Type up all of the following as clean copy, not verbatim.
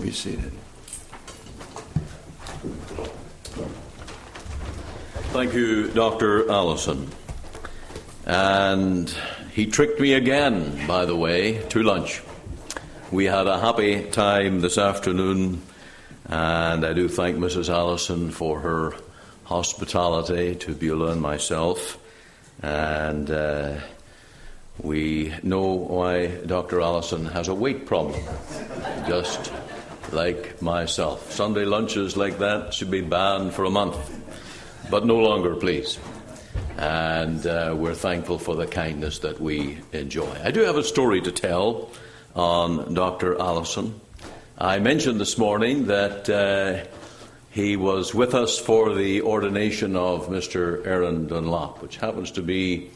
be seated. Thank you, Dr. Allison. And he tricked me again, by the way, to lunch. We had a happy time this afternoon, and I do thank Mrs. Allison for her hospitality to Beulah and myself. And we know why Dr. Allison has a weight problem, just like myself. Sunday lunches like that should be banned for a month, but no longer, please. And we're thankful for the kindness that we enjoy. I do have a story to tell on Dr. Allison. I mentioned this morning that he was with us for the ordination of Mr. Aaron Dunlop, who happens to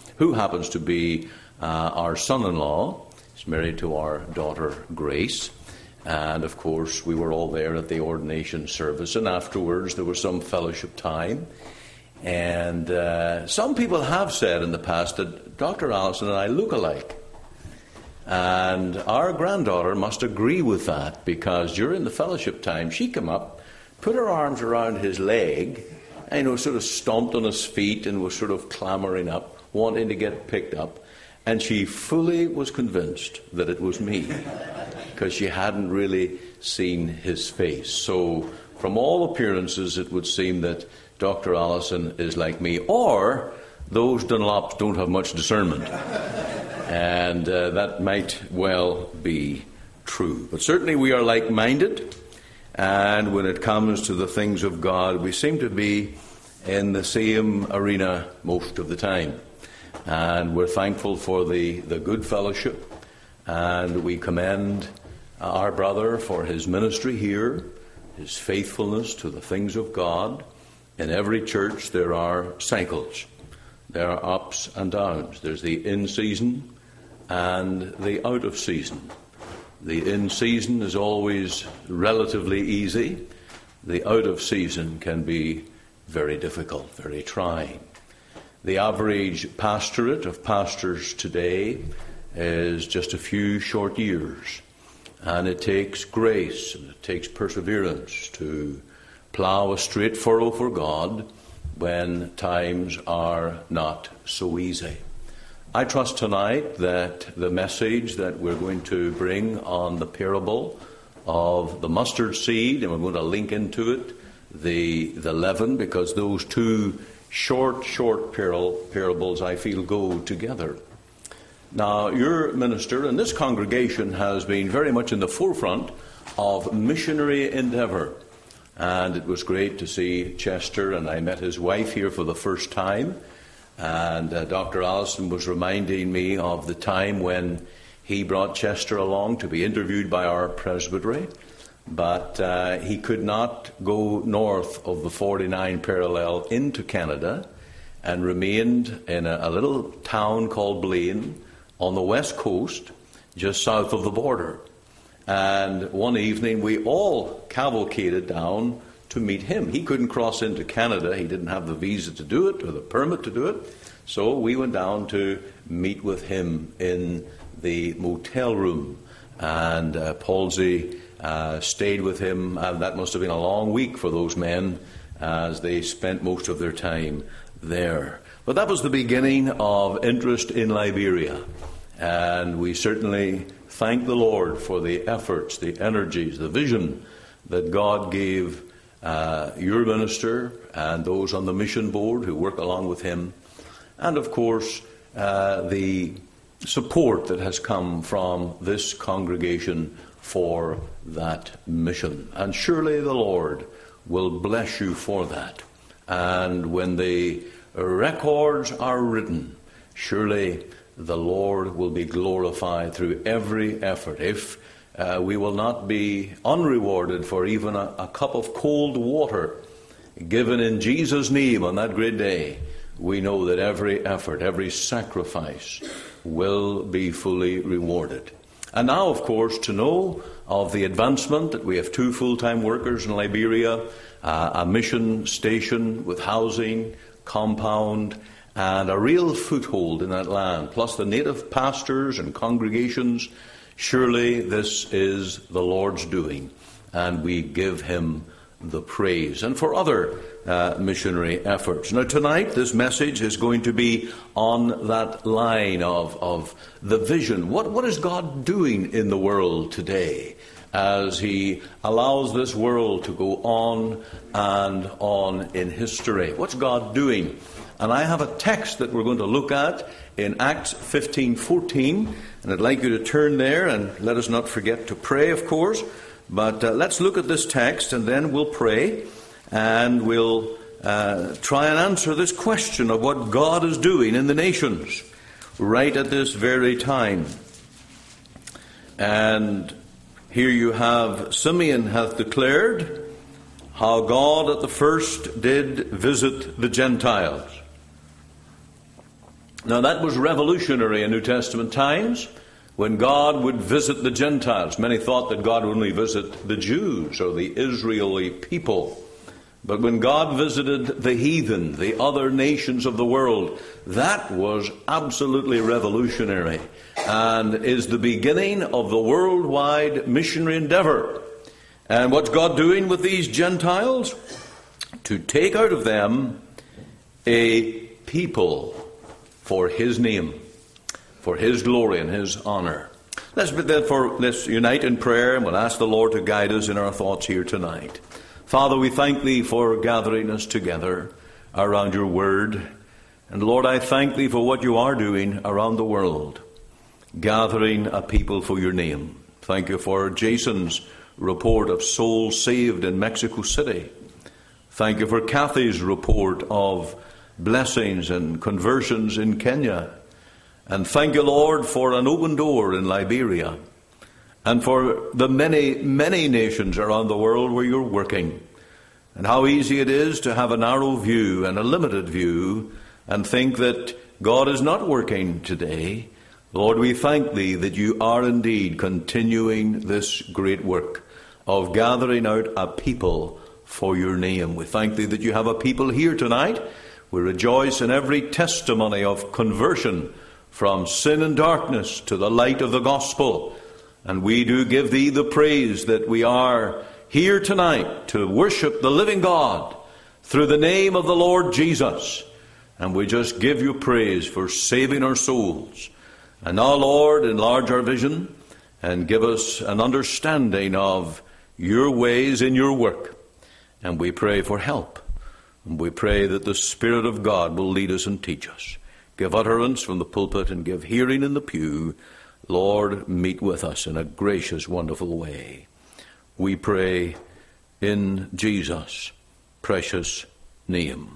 be our son-in-law. He's married to our daughter Grace. And of course we were all there at the ordination service, and afterwards there was some fellowship time. And some people have said in the past that Dr. Allison and I look alike. And our granddaughter must agree with that, because during the fellowship time she came up, put her arms around his leg, and sort of stomped on his feet and was sort of clambering up, wanting to get picked up. And she fully was convinced that it was me, because she hadn't really seen his face. So from all appearances it would seem that Dr. Allison is like me, or those Dunlops don't have much discernment. And that might well be true. But certainly we are like-minded, and when it comes to the things of God, we seem to be in the same arena most of the time. And we're thankful for the good fellowship, and we commend our brother for his ministry here, his faithfulness to the things of God. In every church there are cycles. There are ups and downs. There's the in-season and the out-of-season. The in-season is always relatively easy. The out-of-season can be very difficult, very trying. The average pastorate of pastors today is just a few short years. And it takes grace and it takes perseverance to plough a straight furrow for God when times are not so easy. I trust tonight that the message that we're going to bring on the parable of the mustard seed, and we're going to link into it the leaven, because those two short parables I feel go together. Now, your minister and this congregation has been very much in the forefront of missionary endeavor. And it was great to see Chester, and I met his wife here for the first time. And Dr. Allison was reminding me of the time when he brought Chester along to be interviewed by our presbytery. But he could not go north of the 49 parallel into Canada, and remained in a little town called Blaine on the west coast, just south of the border. And one evening we all cavalcaded down to meet him. He couldn't cross into Canada. He didn't have the visa to do it, or the permit to do it. So we went down to meet with him in the motel room. And Palsy stayed with him, and that must have been a long week for those men as they spent most of their time there. But that was the beginning of interest in Liberia. And we certainly thank the Lord for the efforts, the energies, the vision that God gave your minister and those on the mission board who work along with him. And of course, the support that has come from this congregation for that mission. And surely the Lord will bless you for that. And when the records are written, surely the Lord will be glorified through every effort. If we will not be unrewarded for even a cup of cold water given in Jesus' name on that great day, we know that every effort, every sacrifice will be fully rewarded. And now, of course, to know of the advancement that we have 2 full-time workers in Liberia, a mission station with housing, compound, and a real foothold in that land, plus the native pastors and congregations. Surely this is the Lord's doing. and we give him the praise, and for other missionary efforts. Now tonight this message is going to be on that line of the vision. What is God doing in the world today as he allows this world to go on and on in history? What's God doing? And I have a text that we're going to look at in Acts 15:14, and I'd like you to turn there, and let us not forget to pray, of course. But let's look at this text, and then we'll pray, and we'll try and answer this question of what God is doing in the nations right at this very time. And here you have, Simeon hath declared how God at the first did visit the Gentiles. Now that was revolutionary in New Testament times, when God would visit the Gentiles. Many thought that God would only visit the Jews or the Israeli people. But when God visited the heathen, the other nations of the world, that was absolutely revolutionary and is the beginning of the worldwide missionary endeavor. And what's God doing with these Gentiles? To take out of them a people for his name, for his glory and his honor. Let's unite in prayer, and we'll ask the Lord to guide us in our thoughts here tonight. Father, we thank thee for gathering us together around your word. And Lord, I thank thee for what you are doing around the world, gathering a people for your name. Thank you for Jason's report of souls saved in Mexico City. Thank you for Kathy's report of blessings and conversions in Kenya. And thank you, Lord, for an open door in Liberia, and for the many, many nations around the world where you're working, and how easy it is to have a narrow view and a limited view and think that God is not working today. Lord, we thank thee that you are indeed continuing this great work of gathering out a people for your name. We thank thee that you have a people here tonight. We rejoice in every testimony of conversion from sin and darkness to the light of the gospel. And we do give thee the praise that we are here tonight to worship the living God through the name of the Lord Jesus. And we just give you praise for saving our souls. And now, Lord, enlarge our vision and give us an understanding of your ways in your work. And we pray for help. And we pray that the Spirit of God will lead us and teach us. Give utterance from the pulpit and give hearing in the pew. Lord, meet with us in a gracious, wonderful way. We pray in Jesus' precious name.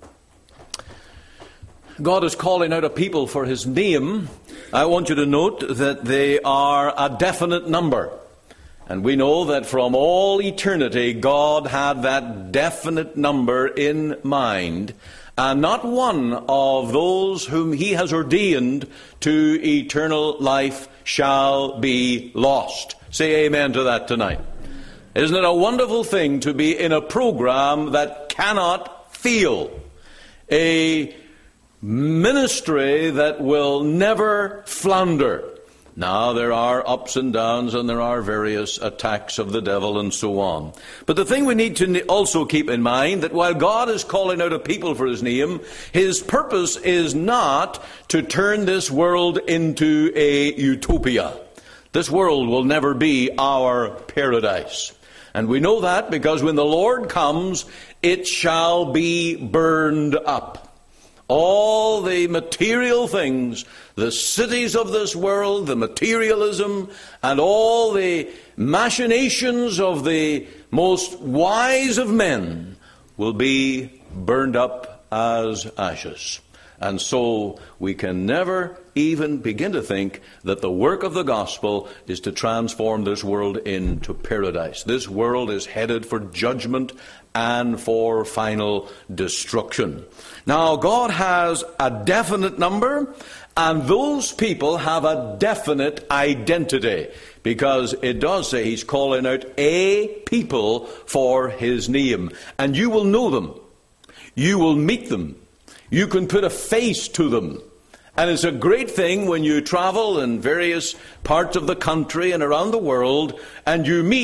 God is calling out a people for his name. I want you to note that they are a definite number. And we know that from all eternity, God had that definite number in mind. And not one of those whom he has ordained to eternal life shall be lost. Say amen to that tonight. Isn't it a wonderful thing to be in a program that cannot fail? A ministry that will never flounder. Now, there are ups and downs, and there are various attacks of the devil and so on. But the thing we need to also keep in mind, that while God is calling out a people for his name, his purpose is not to turn this world into a utopia. This world will never be our paradise. And we know that because when the Lord comes, it shall be burned up. All the material things, the cities of this world, the materialism, and all the machinations of the most wise of men will be burned up as ashes. And so we can never even begin to think that the work of the gospel is to transform this world into paradise. This world is headed for judgment and for final destruction. Now, God has a definite number, and those people have a definite identity, because it does say he's calling out a people for his name. And you will know them. You will meet them. You can put a face to them. And it's a great thing when you travel in various parts of the country and around the world, and you meet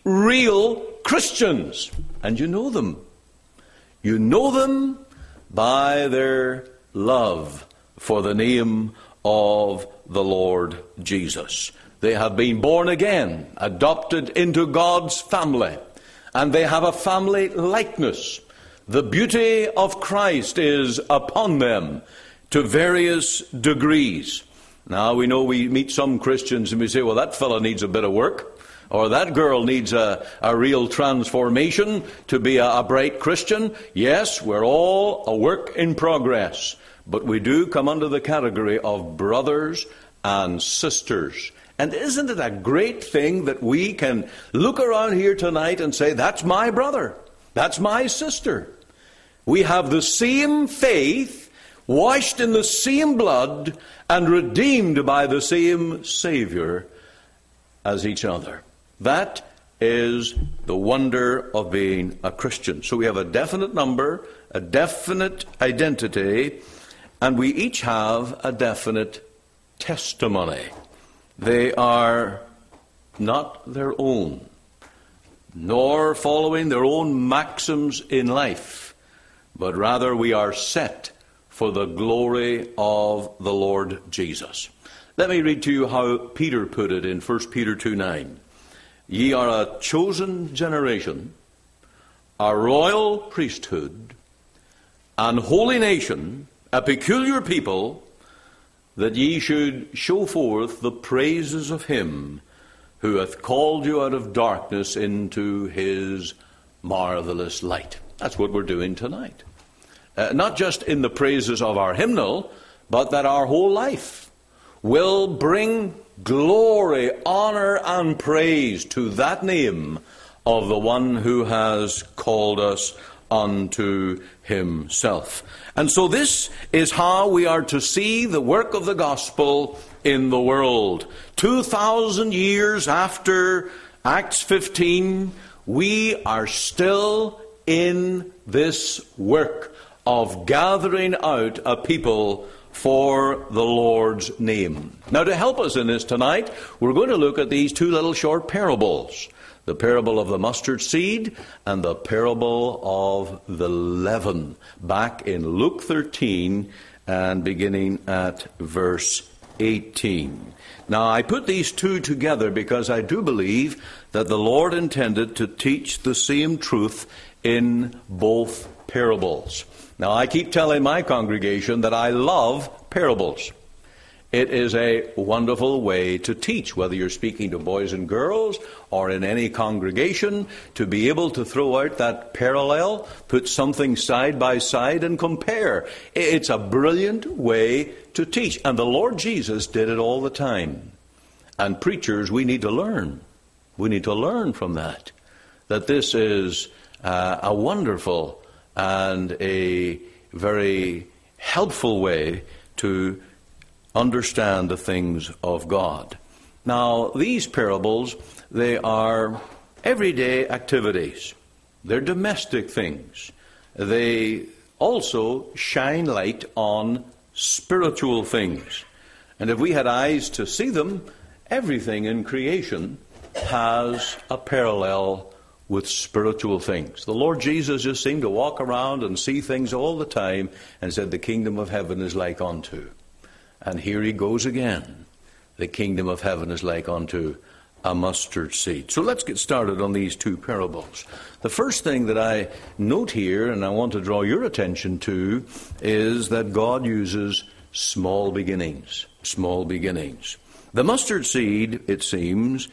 real Christians. And you know them. You know them by their love for the name of the Lord Jesus. They have been born again, adopted into God's family, and they have a family likeness. The beauty of Christ is upon them to various degrees. Now, we know we meet some Christians and we say, well, that fellow needs a bit of work, or that girl needs a real transformation to be a bright Christian. Yes, we're all a work in progress, but we do come under the category of brothers and sisters. And isn't it a great thing that we can look around here tonight and say, that's my brother, that's my sister. We have the same faith, washed in the same blood, and redeemed by the same Savior as each other. That is the wonder of being a Christian. So we have a definite number, a definite identity, and we each have a definite testimony. They are not their own, nor following their own maxims in life, but rather we are set for the glory of the Lord Jesus. Let me read to you how Peter put it in 1 Peter 2:9. Ye are a chosen generation, a royal priesthood, an holy nation, a peculiar people, that ye should show forth the praises of him who hath called you out of darkness into his marvelous light. That's what we're doing tonight. Not just in the praises of our hymnal, but that our whole life will bring glory, honor, and praise to that name of the one who has called us unto himself. And so this is how we are to see the work of the gospel in the world. 2,000 years after Acts 15, we are still in this work of gathering out a people for the Lord's name. Now, to help us in this tonight, we're going to look at these two little short parables. The parable of the mustard seed and the parable of the leaven, back in Luke 13 and beginning at verse 18. Now, I put these two together because I do believe that the Lord intended to teach the same truth in both parables. Now, I keep telling my congregation that I love parables. It is a wonderful way to teach, whether you're speaking to boys and girls or in any congregation, to be able to throw out that parallel, put something side by side and compare. It's a brilliant way to teach. And the Lord Jesus did it all the time. And preachers, we need to learn. We need to learn from that. That this is a wonderful and a very helpful way to understand the things of God. Now, these parables, they are everyday activities. They're domestic things. They also shine light on spiritual things. And if we had eyes to see them, everything in creation has a parallel with spiritual things. The Lord Jesus just seemed to walk around and see things all the time and said, the kingdom of heaven is like unto. And here he goes again. The kingdom of heaven is like unto a mustard seed. So let's get started on these two parables. The first thing that I note here, and I want to draw your attention to, is that God uses small beginnings. Small beginnings. The mustard seed, it seems,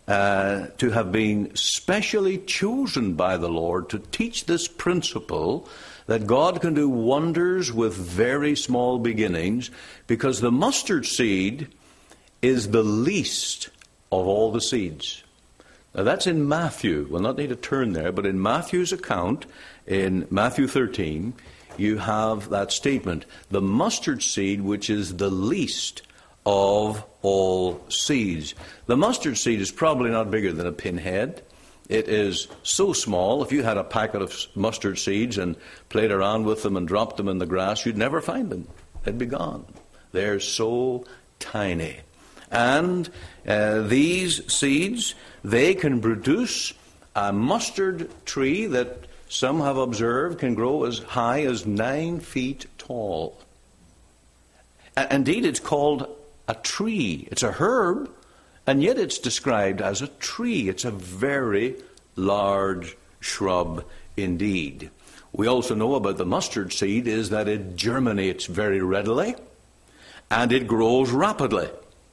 to have been specially chosen by the Lord to teach this principle that God can do wonders with very small beginnings, because the mustard seed is the least of all the seeds. Now that's in Matthew. We'll not need to turn there, but in Matthew's account, in Matthew 13, you have that statement. The mustard seed, which is the least of all seeds. The mustard seed is probably not bigger than a pinhead. It is so small, if you had a packet of mustard seeds and played around with them and dropped them in the grass, you'd never find them. They'd be gone. They're so tiny. And these seeds, they can produce a mustard tree that some have observed can grow as high as 9 feet tall. Indeed, it's called a tree. It's a herb, and yet it's described as a tree. It's a very large shrub indeed. We also know about the mustard seed is that it germinates very readily, and it grows rapidly.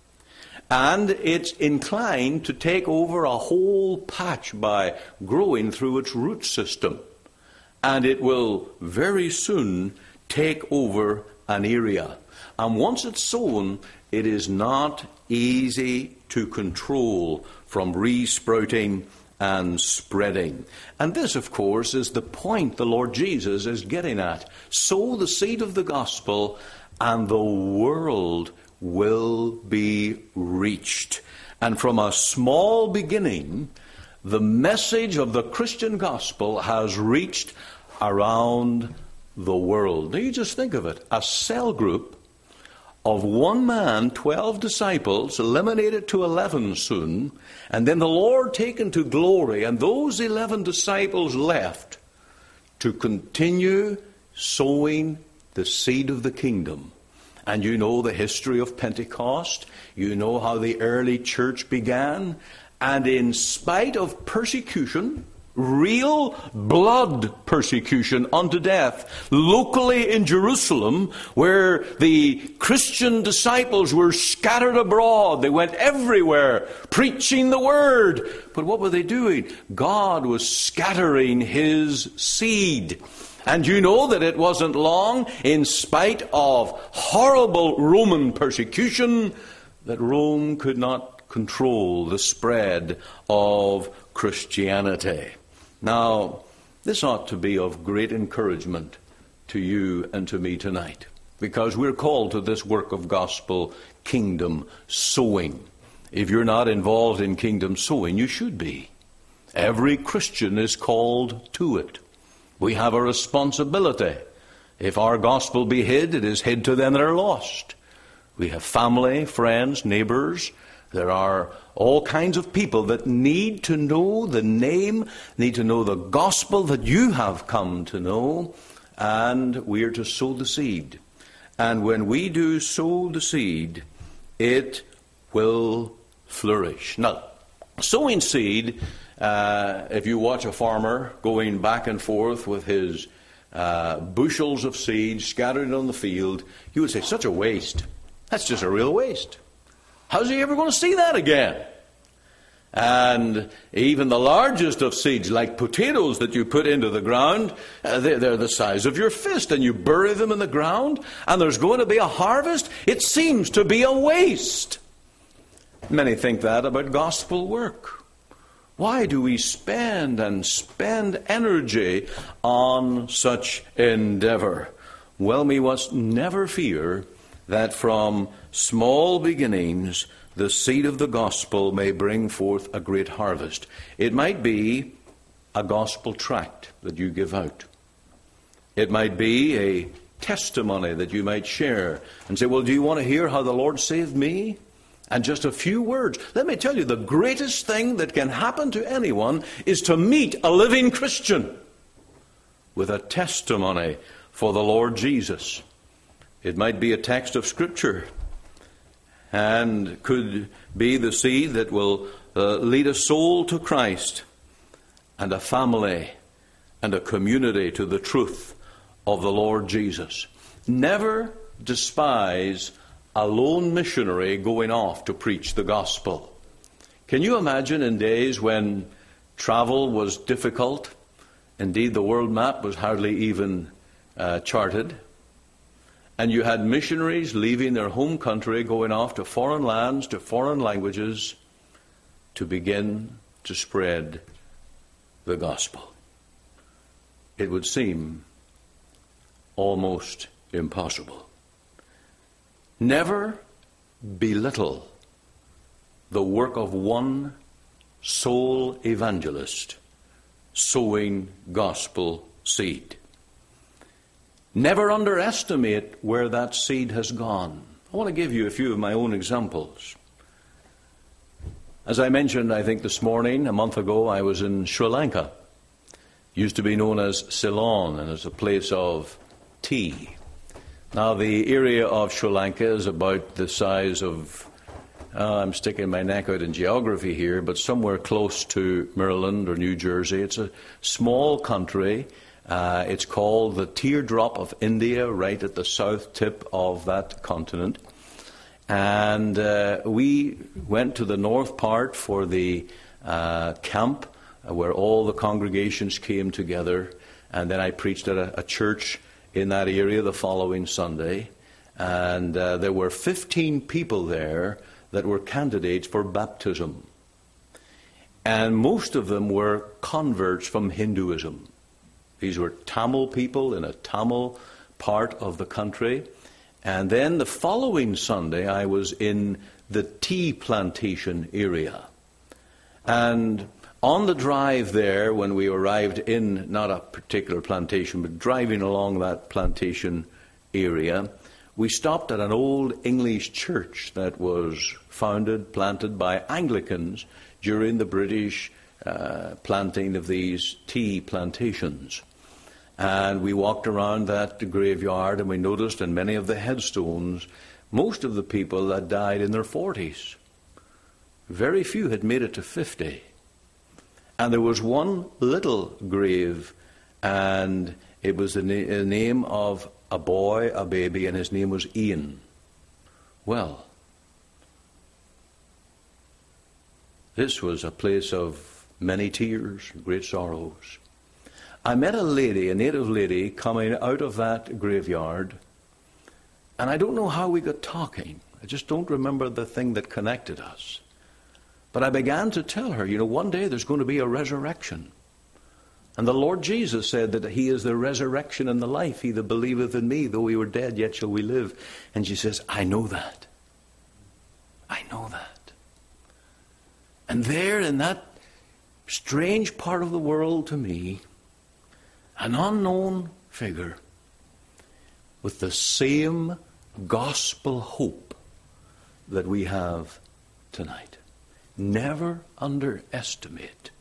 And it's inclined to take over a whole patch by growing through its root system. And it will very soon take over an area. And once it's sown, it is not easy to control from re-sprouting and spreading. And this, of course, is the point the Lord Jesus is getting at. Sow the seed of the gospel, and the world will be reached. And from a small beginning, the message of the Christian gospel has reached around the world. Now you just think of it. A cell group of one man, 12 disciples, eliminated to 11 soon, and then the Lord taken to glory, and those 11 disciples left to continue sowing the seed of the kingdom. And you know the history of Pentecost. You know how the early church began. And in spite of persecution, real blood persecution unto death, locally in Jerusalem, where the Christian disciples were scattered abroad. They went everywhere preaching the word. But what were they doing? God was scattering his seed. And you know that it wasn't long, in spite of horrible Roman persecution, that Rome could not control the spread of Christianity. Now, this ought to be of great encouragement to you and to me tonight, because we're called to this work of gospel kingdom sowing. If you're not involved in kingdom sowing, you should be. Every Christian is called to it. We have a responsibility. If our gospel be hid, it is hid to them that are lost. We have family, friends, neighbors. There are all kinds of people that need to know the name, need to know the gospel that you have come to know, and we are to sow the seed. And when we do sow the seed, it will flourish. Now, sowing seed, if you watch a farmer going back and forth with his bushels of seed scattered on the field, you would say, such a waste. That's just a real waste. How's he ever going to see that again? And even the largest of seeds, like potatoes that you put into the ground, they're the size of your fist, and you bury them in the ground, and there's going to be a harvest. It seems to be a waste. Many think that about gospel work. Why do we spend energy on such endeavor? Well, we must never fear that from small beginnings the seed of the gospel may bring forth a great harvest. It might be a gospel tract that you give out. It might be a testimony that you might share and say, well, do you want to hear how the Lord saved me? And just a few words. Let me tell you, the greatest thing that can happen to anyone is to meet a living Christian with a testimony for the Lord Jesus. It might be a text of Scripture, and could be the seed that will lead a soul to Christ, and a family and a community to the truth of the Lord Jesus. Never despise a lone missionary going off to preach the gospel. Can you imagine in days when travel was difficult? Indeed, the world map was hardly even charted. And you had missionaries leaving their home country, going off to foreign lands, to foreign languages, to begin to spread the gospel. It would seem almost impossible. Never belittle the work of one sole evangelist sowing gospel seed. Never underestimate where that seed has gone. I want to give you a few of my own examples. As I mentioned, I think this morning, a month ago, I was in Sri Lanka. Used to be known as Ceylon, and it's a place of tea. Now, the area of Sri Lanka is about the size of, I'm sticking my neck out in geography here, but somewhere close to Maryland or New Jersey. It's a small country. It's called the Teardrop of India, right at the south tip of that continent. And we went to the north part for the camp where all the congregations came together. And then I preached at a church in that area the following Sunday. And there were 15 people there that were candidates for baptism. And most of them were converts from Hinduism. These were Tamil people in a Tamil part of the country. And then the following Sunday, I was in the tea plantation area. And on the drive there, when we arrived in, not a particular plantation, but driving along that plantation area, we stopped at an old English church that was planted by Anglicans during the British planting of these tea plantations. And we walked around that graveyard and we noticed in many of the headstones, most of the people that died in their 40s. Very few had made it to 50. And there was one little grave, and it was the name of a boy, a baby, and his name was Ian. Well, this was a place of many tears, great sorrows. I met a native lady, coming out of that graveyard, and I don't know how we got talking. I just don't remember the thing that connected us. But I began to tell her, one day there's going to be a resurrection. And the Lord Jesus said that He is the resurrection and the life. He that believeth in me, though we were dead, yet shall we live. And she says, I know that. I know that. And there in that strange part of the world to me, an unknown figure with the same gospel hope that we have tonight. Never underestimate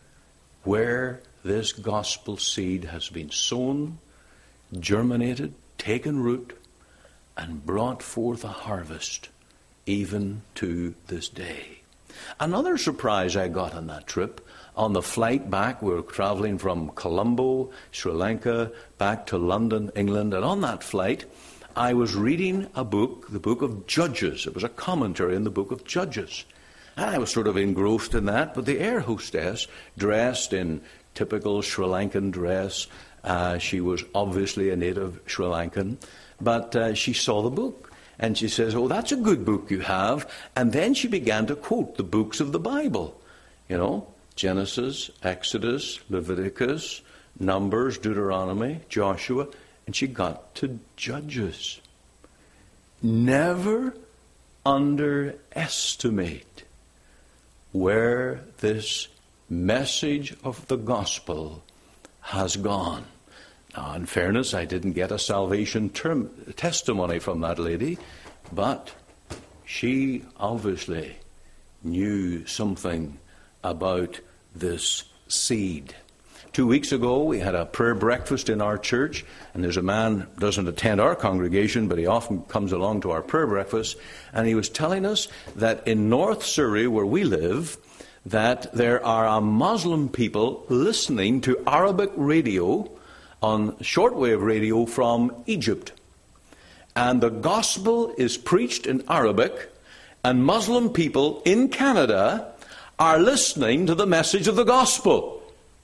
where this gospel seed has been sown, germinated, taken root, and brought forth a harvest even to this day. Another surprise I got on that trip, on the flight back, we were traveling from Colombo, Sri Lanka, back to London, England, and on that flight, I was reading a book, the book of Judges. It was a commentary in the book of Judges. And I was sort of engrossed in that, but the air hostess, dressed in typical Sri Lankan dress, she was obviously a native Sri Lankan, but she saw the book. And she says, oh, that's a good book you have. And then she began to quote the books of the Bible. Genesis, Exodus, Leviticus, Numbers, Deuteronomy, Joshua, and she got to Judges. Never underestimate where this message of the gospel has gone. Now, in fairness, I didn't get a salvation testimony from that lady, but she obviously knew something about this seed. 2 weeks ago, we had a prayer breakfast in our church, and there's a man who doesn't attend our congregation, but he often comes along to our prayer breakfast, and he was telling us that in North Surrey, where we live, that there are a Muslim people listening to Arabic radio on shortwave radio from Egypt. And the gospel is preached in Arabic, and Muslim people in Canada are listening to the message of the gospel.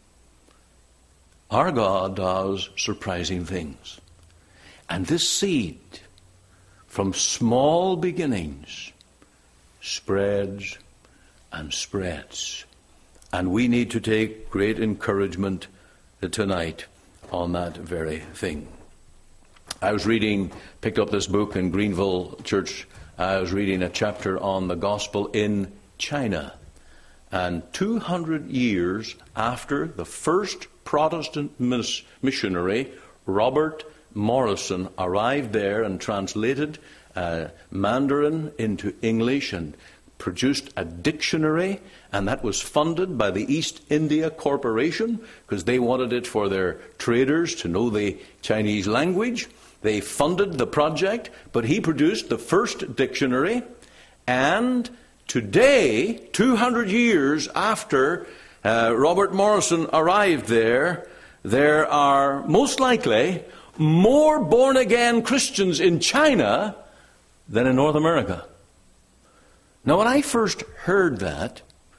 Our God does surprising things. And this seed, from small beginnings, spreads and spreads. And we need to take great encouragement tonight on that very thing. I was picked up this book in Greenville Church. I was reading a chapter on the gospel in China. And 200 years after the first Protestant missionary, Robert Morrison, arrived there and translated Mandarin into English and produced a dictionary, and that was funded by the East India Corporation because they wanted it for their traders to know the Chinese language. They funded the project, but he produced the first dictionary. And today, 200 years after Robert Morrison arrived there are most likely more born-again Christians in China than in North America. Now, when I first heard that,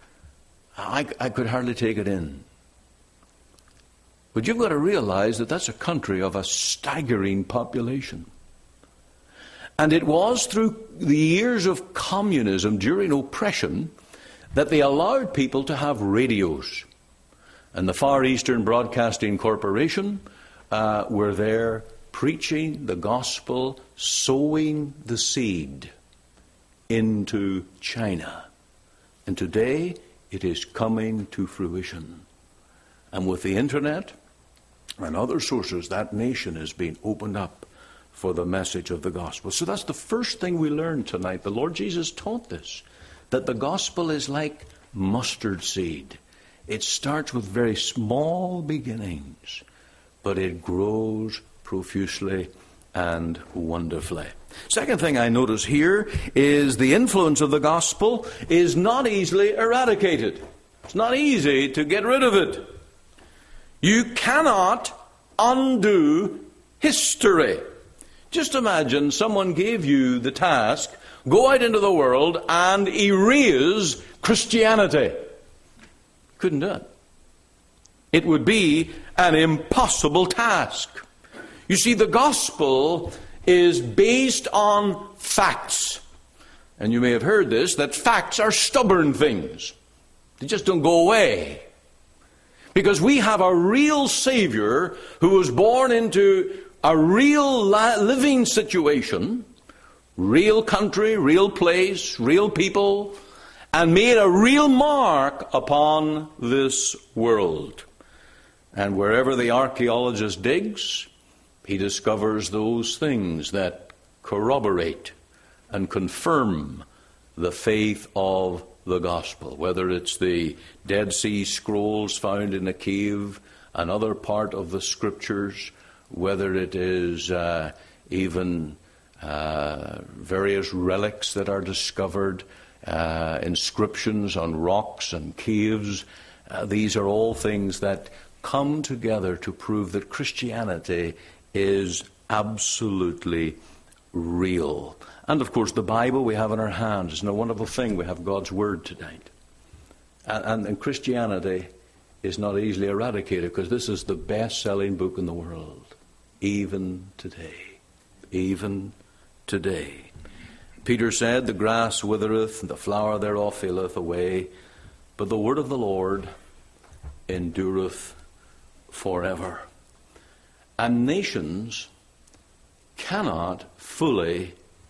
I could hardly take it in. But you've got to realize that that's a country of a staggering population. And it was through the years of communism during oppression that they allowed people to have radios. And the Far Eastern Broadcasting Corporation were there preaching the gospel, sowing the seed into China. And today it is coming to fruition. And with the internet and other sources, that nation is being opened up for the message of the gospel. So that's the first thing we learned tonight. The Lord Jesus taught this, that the gospel is like mustard seed. It starts with very small beginnings, but it grows profusely and wonderfully. Second thing I notice here is the influence of the gospel is not easily eradicated. It's not easy to get rid of it. You cannot undo history. Just imagine someone gave you the task, go out into the world and erase Christianity. Couldn't do it. It would be an impossible task. You see, the gospel is based on facts. And you may have heard this, that facts are stubborn things. They just don't go away. Because we have a real Savior who was born into a real living situation, real country, real place, real people, and made a real mark upon this world. And wherever the archaeologist digs, he discovers those things that corroborate and confirm the faith of the gospel. Whether it's the Dead Sea Scrolls found in a cave, another part of the scriptures, whether it is even various relics that are discovered, inscriptions on rocks and caves. These are all things that come together to prove that Christianity is absolutely real. And of course the Bible we have in our hands. It's a wonderful thing. We have God's Word tonight. And Christianity is not easily eradicated because this is the best-selling book in the world. Even today. Even today. Peter said, the grass withereth, and the flower thereof faileth away, but the word of the Lord endureth forever. And nations cannot fully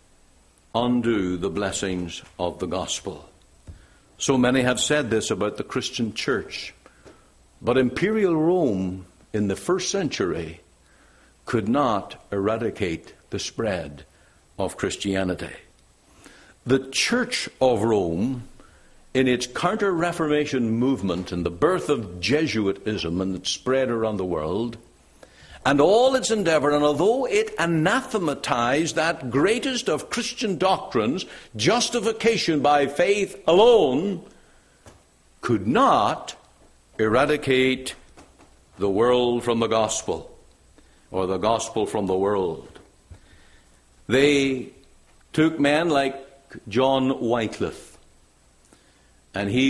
undo the blessings of the gospel. So many have said this about the Christian church. But Imperial Rome in the first century could not eradicate the spread of Christianity. The Church of Rome, in its counter-Reformation movement and the birth of Jesuitism and its spread around the world, and all its endeavor, and although it anathematized that greatest of Christian doctrines, justification by faith alone, could not eradicate the world from the gospel, or the gospel from the world. They took men like John Wycliffe, and he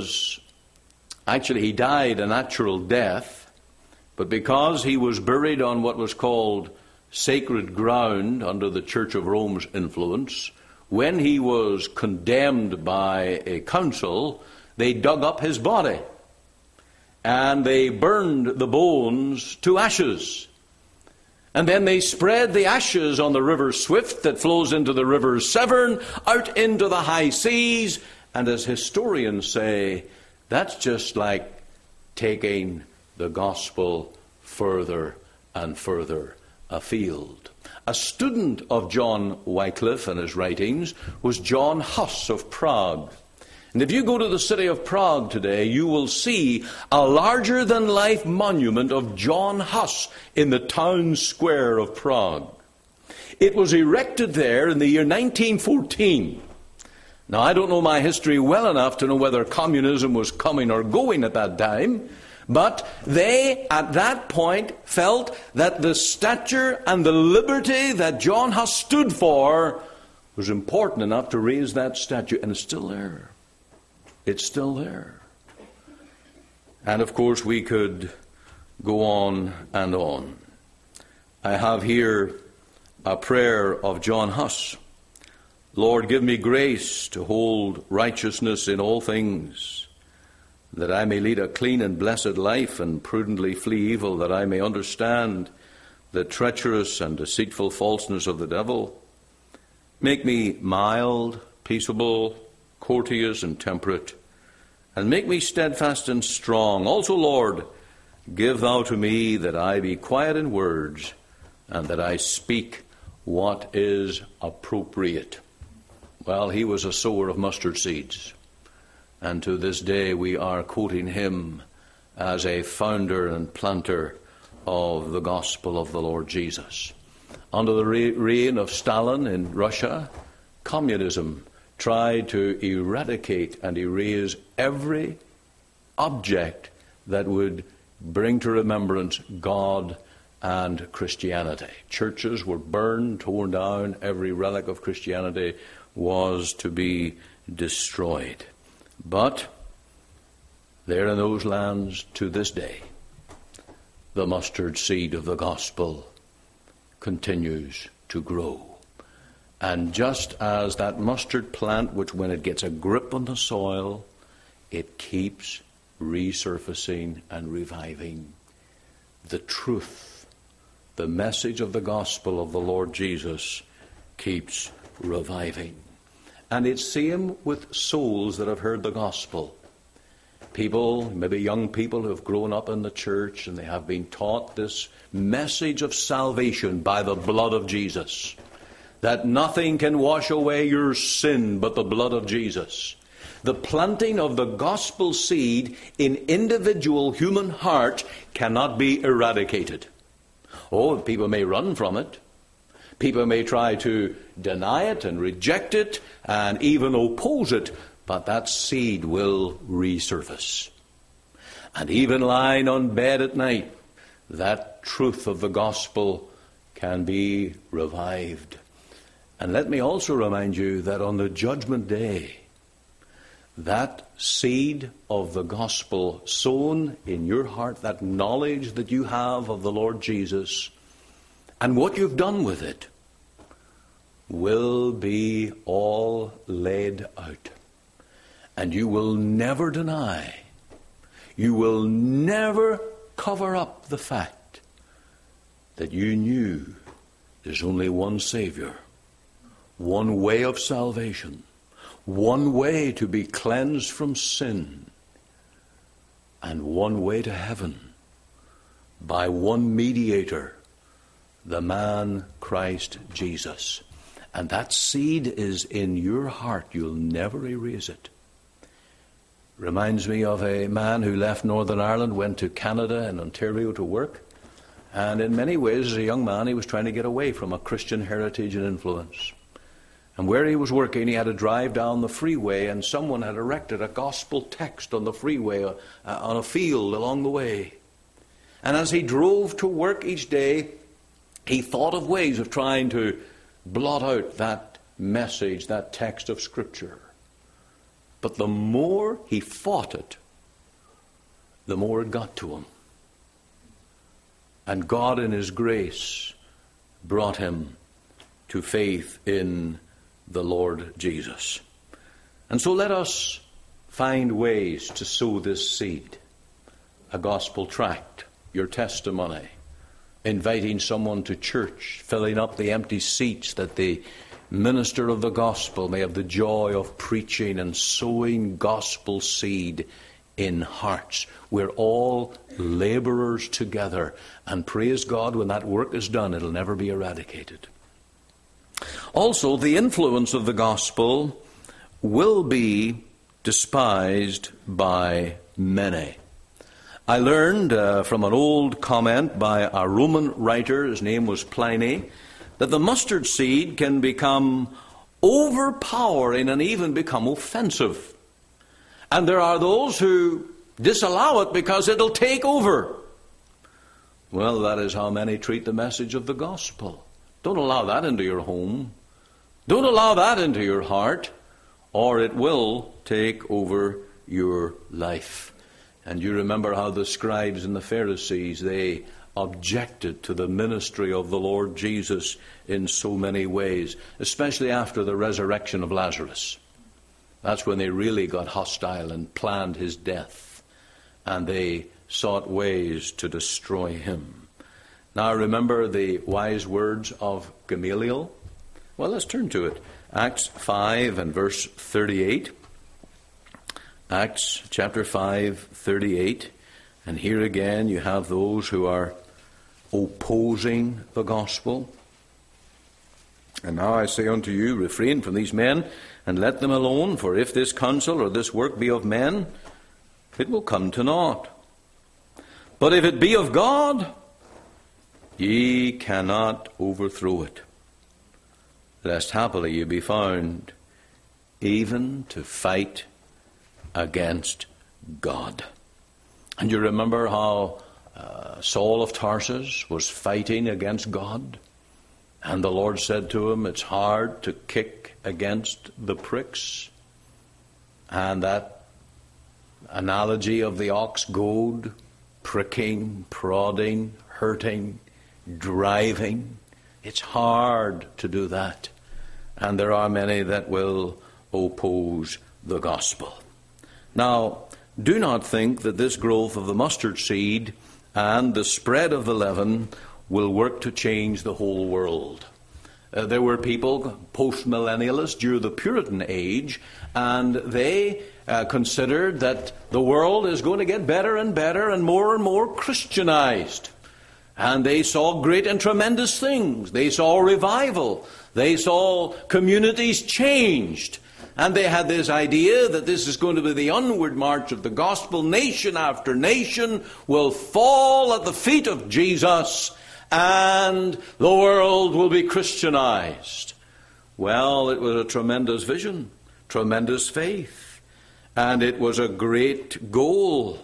died a natural death, but because he was buried on what was called sacred ground under the Church of Rome's influence, when he was condemned by a council, they dug up his body and they burned the bones to ashes. And then they spread the ashes on the river Swift that flows into the river Severn, out into the high seas. And as historians say, that's just like taking the gospel further and further afield. A student of John Wycliffe and his writings was John Huss of Prague. And if you go to the city of Prague today, you will see a larger-than-life monument of John Huss in the town square of Prague. It was erected there in the year 1914. Now, I don't know my history well enough to know whether communism was coming or going at that time, but they, at that point, felt that the stature and the liberty that John Huss stood for was important enough to raise that statue, and it's still there. It's still there. And of course, we could go on and on. I have here a prayer of John Huss. Lord, give me grace to hold righteousness in all things, that I may lead a clean and blessed life and prudently flee evil, that I may understand the treacherous and deceitful falseness of the devil. Make me mild, peaceable, courteous and temperate, and make me steadfast and strong. Also, Lord, give thou to me that I be quiet in words, and that I speak what is appropriate. Well, he was a sower of mustard seeds, and to this day we are quoting him as a founder and planter of the gospel of the Lord Jesus. Under the reign of Stalin in Russia, communism tried to eradicate and erase every object that would bring to remembrance God and Christianity. Churches were burned, torn down. Every relic of Christianity was to be destroyed. But there in those lands to this day, the mustard seed of the gospel continues to grow. And just as that mustard plant, which when it gets a grip on the soil, it keeps resurfacing and reviving, the truth, the message of the gospel of the Lord Jesus keeps reviving. And it's same with souls that have heard the gospel. People, maybe young people who have grown up in the church and they have been taught this message of salvation by the blood of Jesus, that nothing can wash away your sin but the blood of Jesus. The planting of the gospel seed in individual human hearts cannot be eradicated. Oh, people may run from it. People may try to deny it and reject it and even oppose it, but that seed will resurface. And even lying on bed at night, that truth of the gospel can be revived. And let me also remind you that on the judgment day, that seed of the gospel sown in your heart, that knowledge that you have of the Lord Jesus and what you've done with it, will be all laid out. And you will never deny, you will never cover up the fact that you knew there's only one Savior, one way of salvation, one way to be cleansed from sin, and one way to heaven by one mediator, the man Christ Jesus. And that seed is in your heart. You'll never erase it. Reminds me of a man who left Northern Ireland, went to Canada and Ontario to work. And in many ways, as a young man, he was trying to get away from a Christian heritage and influence. And where he was working, he had to drive down the freeway, and someone had erected a gospel text on the freeway, on a field along the way. And as he drove to work each day, he thought of ways of trying to blot out that message, that text of Scripture. But the more he fought it, the more it got to him. And God in His grace brought him to faith in the Lord Jesus. And so let us find ways to sow this seed. A gospel tract, your testimony, inviting someone to church, filling up the empty seats that the minister of the gospel may have the joy of preaching and sowing gospel seed in hearts. We're all laborers together, and praise God, when that work is done, it'll never be eradicated. Also, the influence of the gospel will be despised by many. I learned from an old comment by a Roman writer, his name was Pliny, that the mustard seed can become overpowering and even become offensive. And there are those who disallow it because it'll take over. Well, that is how many treat the message of the gospel. Don't allow that into your home. Don't allow that into your heart, or it will take over your life. And you remember how the scribes and the Pharisees, they objected to the ministry of the Lord Jesus in so many ways, especially after the resurrection of Lazarus. That's when they really got hostile and planned his death, and they sought ways to destroy him. Now remember the wise words of Gamaliel? Well, let's turn to it. Acts 5 and verse 38. Acts chapter 5, 38. And here again you have those who are opposing the gospel. And now I say unto you, refrain from these men, and let them alone, for if this counsel or this work be of men, it will come to naught. But if it be of God, ye cannot overthrow it, lest happily you be found even to fight against God. And you remember how Saul of Tarsus was fighting against God, and the Lord said to him, it's hard to kick against the pricks. And that analogy of the ox goad, pricking, prodding, hurting, driving, it's hard to do that. And there are many that will oppose the gospel. Now, do not think that this growth of the mustard seed and the spread of the leaven will work to change the whole world. There were people, post-millennialists, during the Puritan age, and they considered that the world is going to get better and better and more Christianized. And they saw great and tremendous things. They saw revival. They saw communities changed. And they had this idea that this is going to be the onward march of the gospel. Nation after nation will fall at the feet of Jesus, and the world will be Christianized. Well, it was a tremendous vision, tremendous faith, and it was a great goal.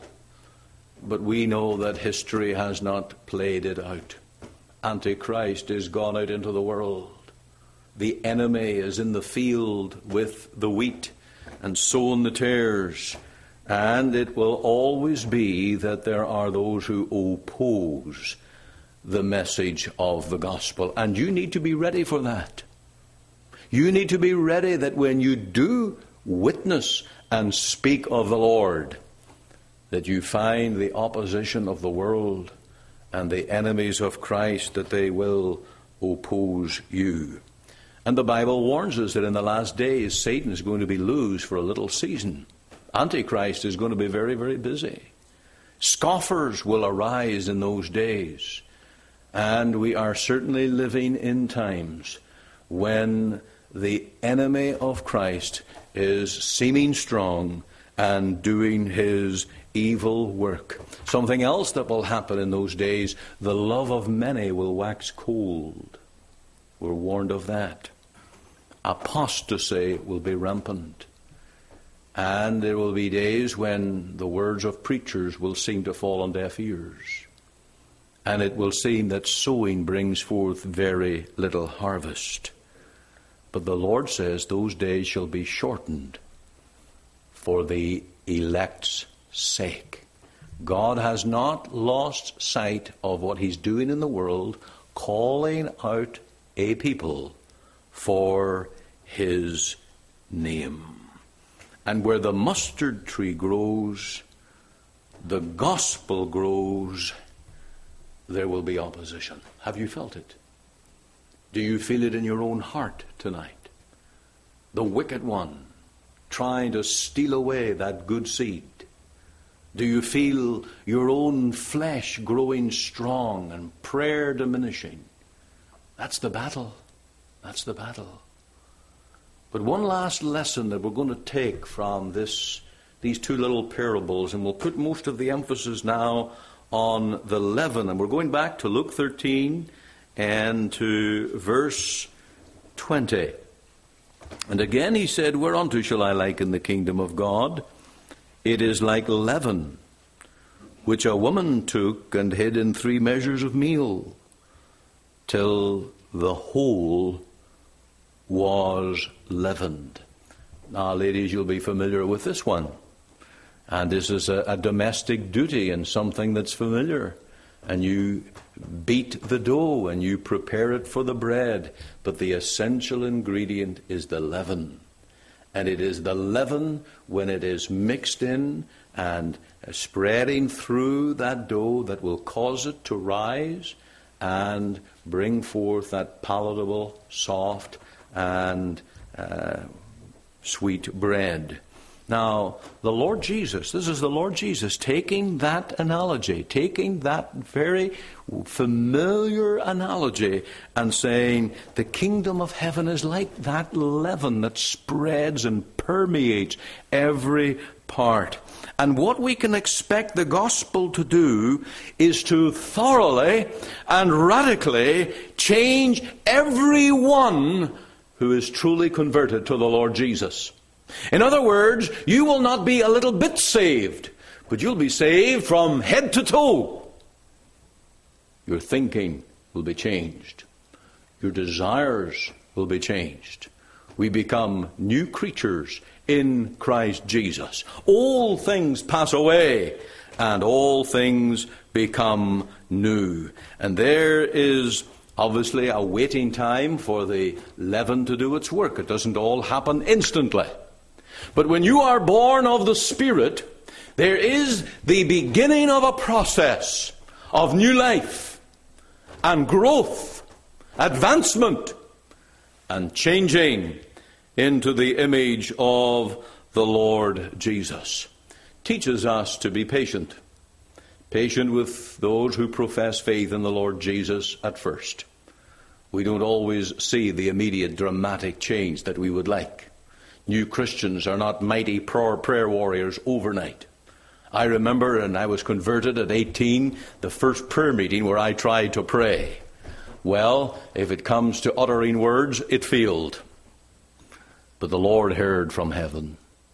But we know that history has not played it out. Antichrist is gone out into the world. The enemy is in the field with the wheat and sowing the tares. And it will always be that there are those who oppose the message of the gospel. And you need to be ready for that. You need to be ready that when you do witness and speak of the Lord, that you find the opposition of the world and the enemies of Christ, that they will oppose you. And the Bible warns us that in the last days, Satan is going to be loose for a little season. Antichrist is going to be very, very busy. Scoffers will arise in those days. And we are certainly living in times when the enemy of Christ is seeming strong and doing his evil work. Something else that will happen in those days, the love of many will wax cold. We're warned of that. Apostasy will be rampant. And there will be days when the words of preachers will seem to fall on deaf ears. And it will seem that sowing brings forth very little harvest. But the Lord says those days shall be shortened for the elect's sake. God has not lost sight of what he's doing in the world, calling out a people for his name. And where the mustard tree grows, the gospel grows, there will be opposition. Have you felt it? Do you feel it in your own heart tonight? The wicked one trying to steal away that good seed. Do you feel your own flesh growing strong and prayer diminishing? That's the battle. That's the battle. But one last lesson that we're going to take from these two little parables, and we'll put most of the emphasis now on the leaven. And we're going back to Luke 13 and to verse 20. And again he said, "Whereunto shall I liken the kingdom of God? It is like leaven, which a woman took and hid in 3 measures of meal, till the whole was leavened." Now, ladies, you'll be familiar with this one. And this is a domestic duty and something that's familiar. And you beat the dough and you prepare it for the bread. But the essential ingredient is the leaven. And it is the leaven, when it is mixed in and spreading through that dough, that will cause it to rise and bring forth that palatable, soft, and sweet bread. Now, the Lord Jesus, this is the Lord Jesus taking that analogy, taking that very familiar analogy and saying the kingdom of heaven is like that leaven that spreads and permeates every part. And what we can expect the gospel to do is to thoroughly and radically change everyone who is truly converted to the Lord Jesus. In other words, you will not be a little bit saved, but you'll be saved from head to toe. Your thinking will be changed. Your desires will be changed. We become new creatures in Christ Jesus. All things pass away, and all things become new. And there is obviously a waiting time for the leaven to do its work. It doesn't all happen instantly. But when you are born of the Spirit, there is the beginning of a process of new life and growth, advancement, and changing into the image of the Lord Jesus. Teaches us to be patient. Patient with those who profess faith in the Lord Jesus at first. We don't always see the immediate dramatic change that we would like. New Christians are not mighty prayer warriors overnight. I remember, and I was converted at 18, the first prayer meeting where I tried to pray. Well, if it comes to uttering words, it failed. But the Lord heard from heaven.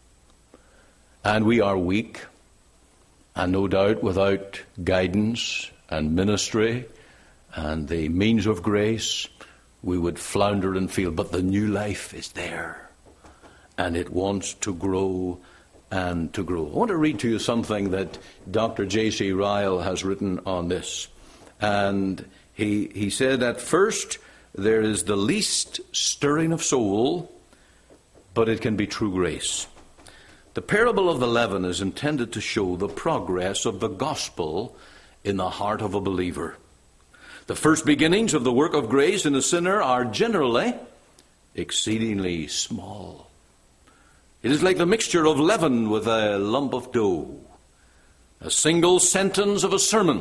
And we are weak, and no doubt without guidance and ministry and the means of grace, we would flounder and fail. But the new life is there. And it wants to grow and to grow. I want to read to you something that Dr. J.C. Ryle has written on this. And he said, at first, there is the least stirring of soul, but it can be true grace. The parable of the leaven is intended to show the progress of the gospel in the heart of a believer. The first beginnings of the work of grace in a sinner are generally exceedingly small. It is like the mixture of leaven with a lump of dough. A single sentence of a sermon,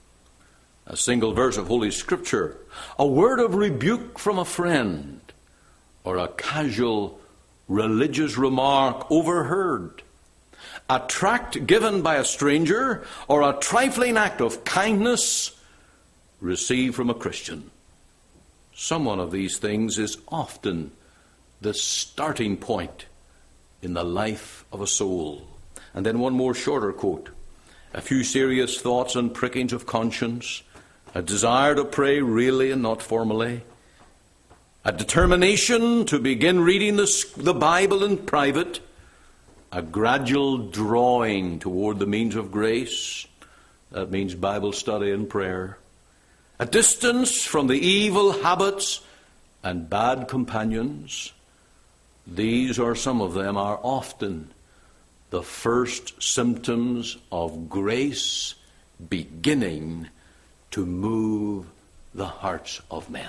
a single verse of Holy Scripture, a word of rebuke from a friend, or a casual religious remark overheard, a tract given by a stranger, or a trifling act of kindness received from a Christian. Some one of these things is often the starting point in the life of a soul. And then one more shorter quote. A few serious thoughts and prickings of conscience, a desire to pray really and not formally, a determination to begin reading the Bible in private, a gradual drawing toward the means of grace, that means Bible study and prayer, a distance from the evil habits and bad companions. These, or some of them, are often the first symptoms of grace beginning to move the hearts of men.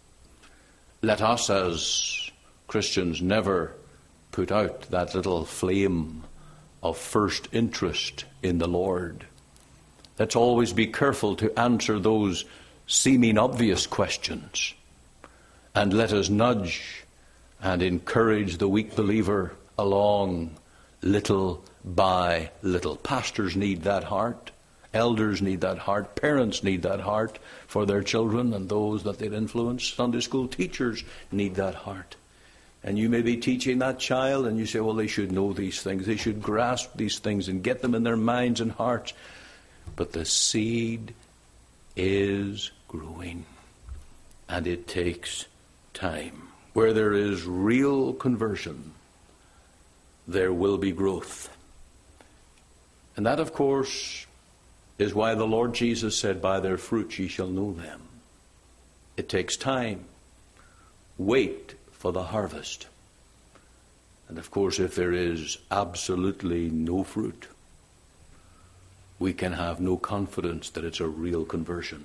Let us as Christians never put out that little flame of first interest in the Lord. Let's always be careful to answer those seeming obvious questions. And let us nudge and encourage the weak believer along little by little. Pastors need that heart. Elders need that heart. Parents need that heart for their children and those that they influence. Sunday school teachers need that heart. And you may be teaching that child and you say, well, they should know these things. They should grasp these things and get them in their minds and hearts. But the seed is growing. And it takes time. Where there is real conversion, there will be growth. And that, of course, is why the Lord Jesus said, by their fruits ye shall know them. It takes time. Wait for the harvest. And of course, if there is absolutely no fruit, we can have no confidence that it's a real conversion.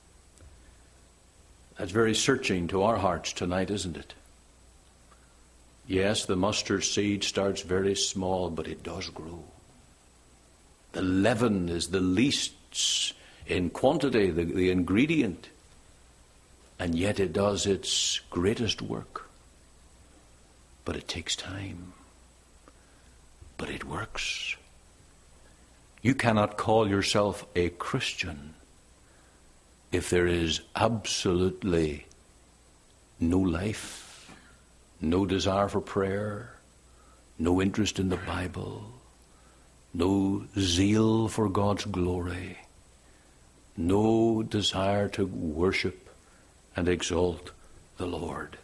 That's very searching to our hearts tonight, isn't it? Yes, the mustard seed starts very small, but it does grow. The leaven is the least in quantity, the ingredient, and yet it does its greatest work. But it takes time. But it works. You cannot call yourself a Christian if there is absolutely no life, no desire for prayer, no interest in the Bible, no zeal for God's glory, no desire to worship and exalt the Lord.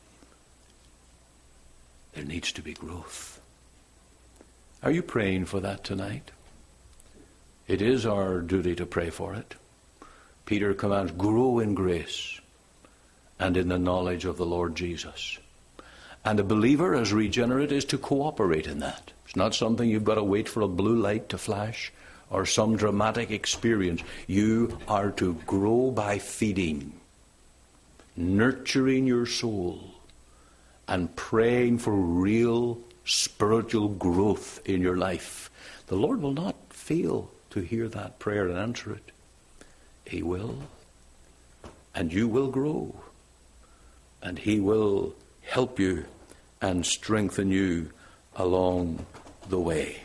There needs to be growth. Are you praying for that tonight? It is our duty to pray for it. Peter commands, grow in grace and in the knowledge of the Lord Jesus. And a believer, as regenerate, is to cooperate in that. It's not something you've got to wait for a blue light to flash or some dramatic experience. You are to grow by feeding, nurturing your soul, and praying for real spiritual growth in your life. The Lord will not fail to hear that prayer and answer it. He will. And you will grow. And He will help you and strengthen you along the way.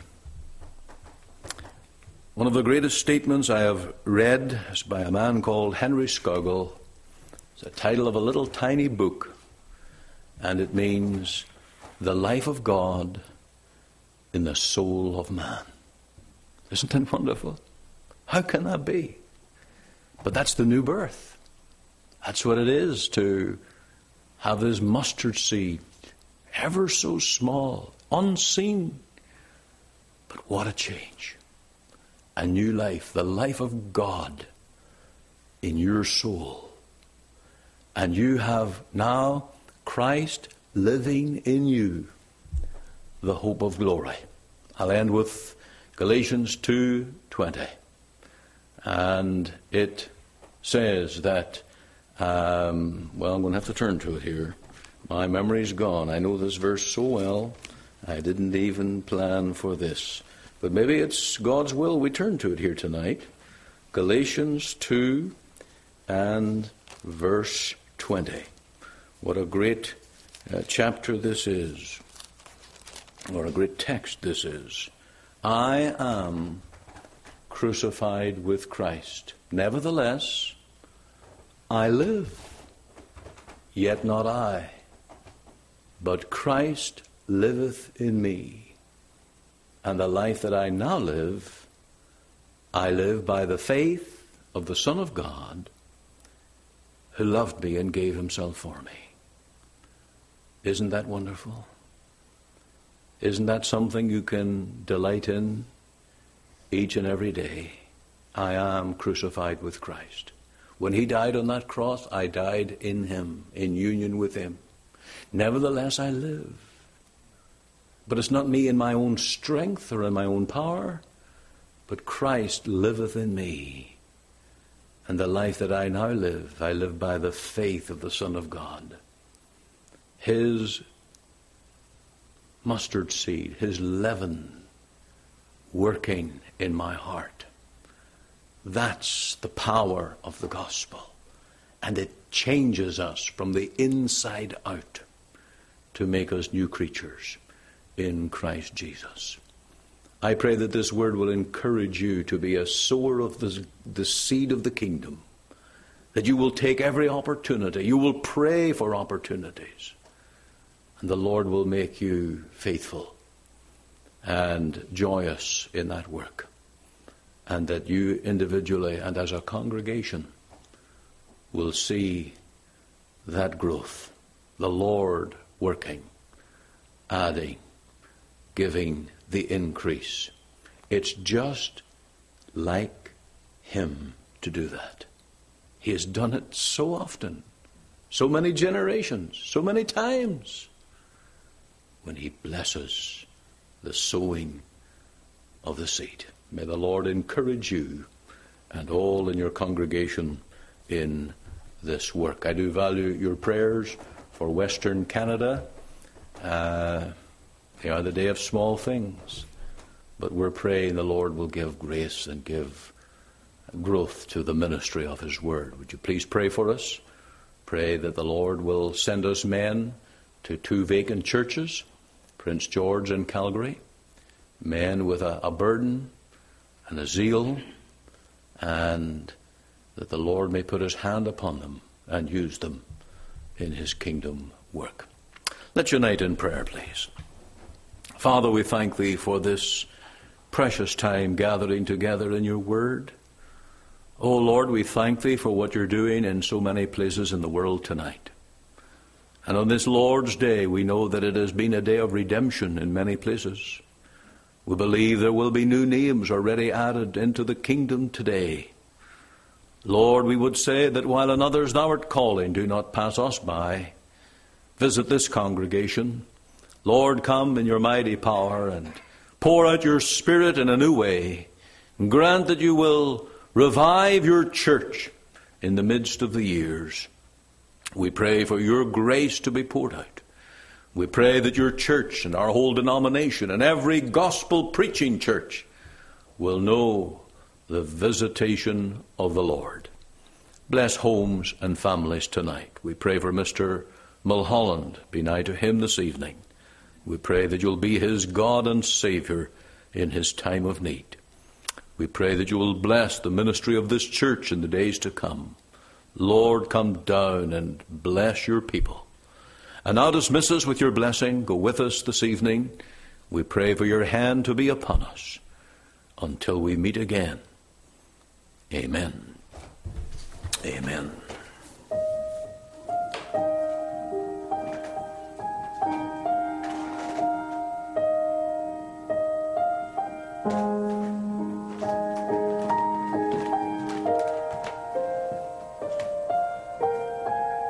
One of the greatest statements I have read is by a man called Henry Scougal. It's the title of a little tiny book, and it means the life of God in the soul of man. Isn't that wonderful? How can that be? But that's the new birth. That's what it is to have this mustard seed, ever so small, unseen. But what a change. A new life, the life of God in your soul. And you have now Christ living in you, the hope of glory. I'll end with Galatians 2:20. And it says that, I'm going to have to turn to it here. My memory's gone. I know this verse so well, I didn't even plan for this. But maybe it's God's will we turn to it here tonight. Galatians 2 and verse 20. What a great chapter this is. Or a great text this is. I am crucified with Christ. Nevertheless, I live, yet not I, but Christ liveth in me. And the life that I now live, I live by the faith of the Son of God, who loved me and gave himself for me. Isn't that wonderful? Isn't that something you can delight in each and every day? I am crucified with Christ. When he died on that cross, I died in him, in union with him. Nevertheless, I live. But it's not me in my own strength or in my own power, but Christ liveth in me. And the life that I now live, I live by the faith of the Son of God. His mustard seed, his leaven, working in my heart. That's the power of the gospel. And it changes us from the inside out to make us new creatures in Christ Jesus. I pray that this word will encourage you to be a sower of the seed of the kingdom, that you will take every opportunity, you will pray for opportunities, and the Lord will make you faithful and joyous in that work, and that you individually and as a congregation will see that growth, the Lord working, adding, giving the increase. It's just like him to do that. He has done it so often, so many generations, so many times, when he blesses the sowing of the seed. May the Lord encourage you and all in your congregation in this work. I do value your prayers for Western Canada. They are the day of small things, but we're praying the Lord will give grace and give growth to the ministry of his word. Would you please pray for us? Pray that the Lord will send us men to 2 vacant churches, Prince George and Calgary, men with a burden and a zeal, and that the Lord may put his hand upon them and use them in his kingdom work. Let's unite in prayer, please. Father, we thank thee for this precious time gathering together in your word. Oh Lord, we thank thee for what you're doing in so many places in the world tonight. And on this Lord's Day, we know that it has been a day of redemption in many places. We believe there will be new names already added into the kingdom today. Lord, we would say that while on others thou art calling, do not pass us by. Visit this congregation. Lord, come in your mighty power and pour out your Spirit in a new way. And grant that you will revive your church in the midst of the years. We pray for your grace to be poured out. We pray that your church and our whole denomination and every gospel preaching church will know the visitation of the Lord. Bless homes and families tonight. We pray for Mr. Mulholland. Be nigh to him this evening. We pray that you'll be his God and Savior in his time of need. We pray that you will bless the ministry of this church in the days to come. Lord, come down and bless your people. And now dismiss us with your blessing. Go with us this evening. We pray for your hand to be upon us until we meet again. Amen. Amen.